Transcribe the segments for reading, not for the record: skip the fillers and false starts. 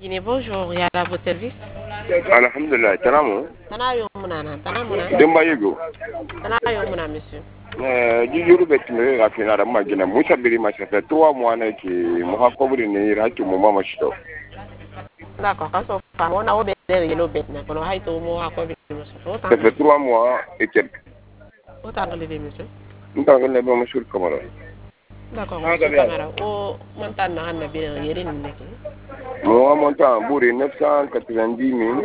Guinée, bonjour, il y a à votre service. Alhamdulillah, tanamo. Tanayo munana, tanamuna. Demba yego. Tanayo muna, monsieur. Di yuru betime ga finara magina musa biri ma ça fait 3 mois na ki mu ha kobri ne ira ki mu mama shito. D'accord, quand on fait, on a obéi le bête, on a été au mot à quoi Ça fait 3 mois et quelques. Autant de lever, monsieur. Nous avons le bon monsieur Camara. D'accord, monsieur Camara. Oh, montagne, on a bien yéré, nous n'est Moi, montant, bourré 990 000.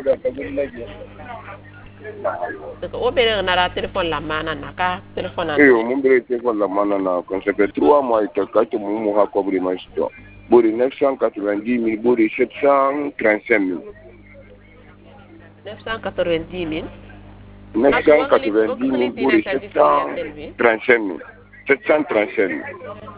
au père on a la téléphone la main naka téléphone Eh mon béré téléphone la main na quand ça fait 3 mois et quelques que mu ha kobri ma shito. Bourré 990 000, bourré 735 000. 990 000. 990 000 bourré 735 000. 735 000.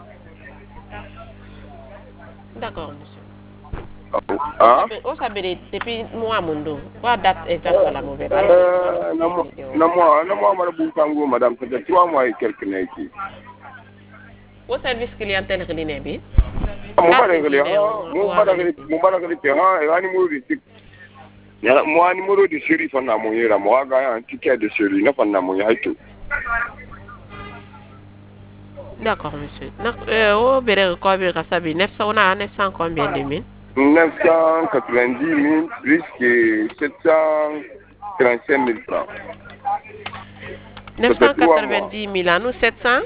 D'accord, monsieur. Ah? On s'appelle depuis moi, Mundo. Quoi date exacte à la mauvaise? Non, moi, madame, ça fait 3 mois et quelques années. Au service clientèle, il y a bien. Moi, numéro de série, fan na moi, un ticket de série, na fan na D'accord, monsieur. Au Béré, combien ça fait 900, on a 900 combien de mille? 990 000 plus que 735 000 francs. 990 000 à nous, 700?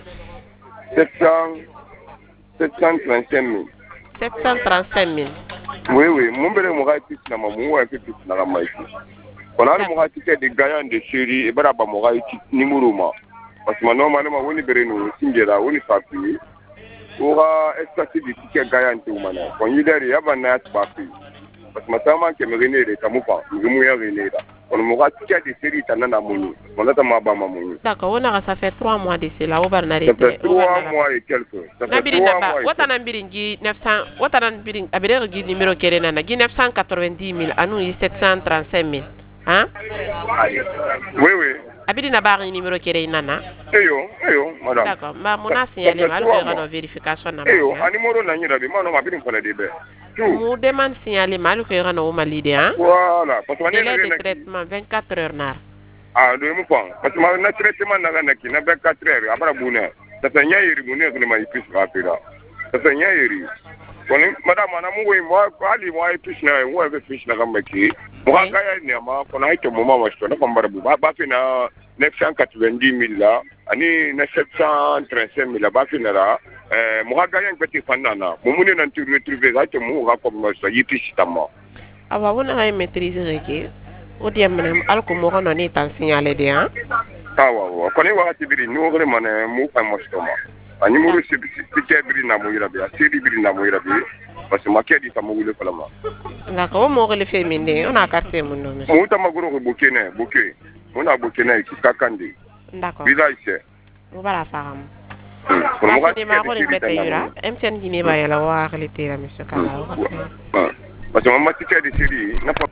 735 000. 735 000. Oui, mon bébé m'a dit que maman a fait tout ça. On a le ticket de gagnant de série et baraba m'a dit numéro. Parce que normalement, on est béré nous, Singera, on est parti. On a extracté des tickets gagnants tout maintenant. Quand il est là, il y a un parti. Parce que maintenant, que me rené de Tamupa, nous me rené là. On m'a dit ticket de série tanana mouni. On a tama bama mouni. D'accord, on a ça fait 3 mois d'ici là, on va Ça fait 3 mois et quelques. Ça fait 3 mois. What an ambiringi 900, what an ambiring, abirgi numéro kerenana, 990 000, à nous 735 000. Hein? Oui. Abidina bari numéro kerenana. Madame. D'accord, ma mon a signalé mal que vérification na. Un numéro na nyira bi ma no ma bidin fala de be. Mu demande signalé mal que rano ma lide hein. Voilà, parce que délai de traitement 24 heures na. Ah, do mu pon. Parce que ma traitement na na ki na 24 heures abara buna. Ça fait nyayiri buna ko ma ipis rapida. Ça fait nyayiri. Koni madame na mu we mo ali mo ipis na wo be fish na kamba ki. Mo ga ya ni ma ko na ito mo ma wasto na kamba bu ba fi na 990 000 là, ani 735 000 là, ba fi na la. Mo ga ya ngati fanna na. Mo mu ne na tu retrouver ga to mo ga ko mo so yipis tama. Awa wona ay maîtriser ke. O diamane alko mo kono ni tan signalé de hein. Awa ko ni wakati biri no gore mane mu fa mo stoma. Ani mo resi ticket biri na mo ira bi, seri biri na mo ira bi. Parce que ma kedi ta mo wule fala ma. D'accord, mo ko le fait minde, on a carte mon nom. Mo ta magoro ko bokene, boké. On a bokene ki kakandi. D'accord. Village. On va la faire. Ko mo ga ti ma ko le bete yura, MTN Guinée ba yala wa xalite la monsieur Kala. Parce que ma ticket de série na